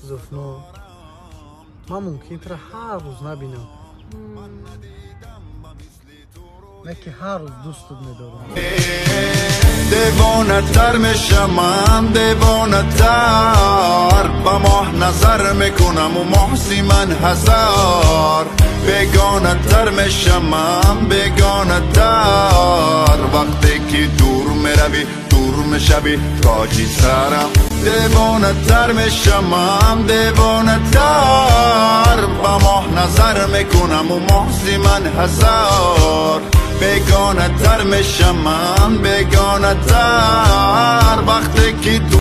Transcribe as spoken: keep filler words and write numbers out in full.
زفنو من ممکن تر هر روز نبینم، نه که هر روز دوستت میدارم. دیوانه تر میشم من، دیوانه تر با ماه نظر میکنم و محسی من هزار. بیگانه تر میشم من، بیگانه تر وقتی که دور میروی، دور میشوی تاجی سرم. دیوانه تر میشم من، دیوانه تر با ماه نظر میکنم و محسی من هزار. بیگانه تر میشم من، بیگانه تر وقتی که